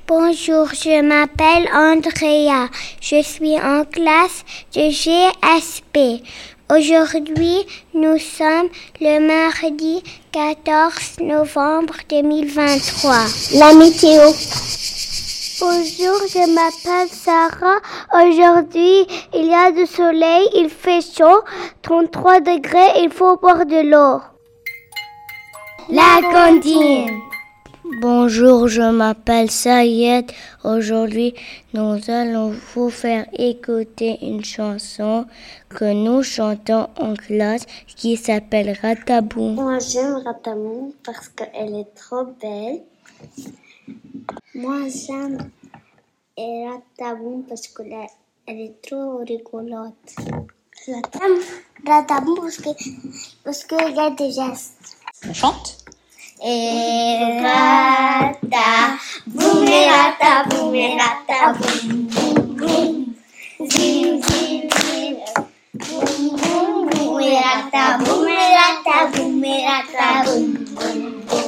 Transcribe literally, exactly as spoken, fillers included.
Bonjour, je m'appelle Andrea. Je suis en classe de G S P. Aujourd'hui, nous sommes le mardi quatorze novembre deux mille vingt-trois. La météo. Bonjour, je m'appelle Sarah. Aujourd'hui, il y a du soleil, il fait chaud, trente-trois degrés, il faut boire de l'eau. La cantine. Bonjour, je m'appelle Sayed. Aujourd'hui, nous allons vous faire écouter une chanson que nous chantons en classe qui s'appelle Rataboum. Moi, j'aime Rataboum parce qu'elle est trop belle. Moi, j'aime Rataboum parce qu'elle est trop rigolote. J'aime Rataboum parce que parce qu'il y a des gestes. On chante? Et Rataboum, et Rataboum, et Rataboum, boum, boum. Zim, zim, zim. Boum, boum, boum. Et Rataboum, et Rataboum, et Rataboum, boum, boum.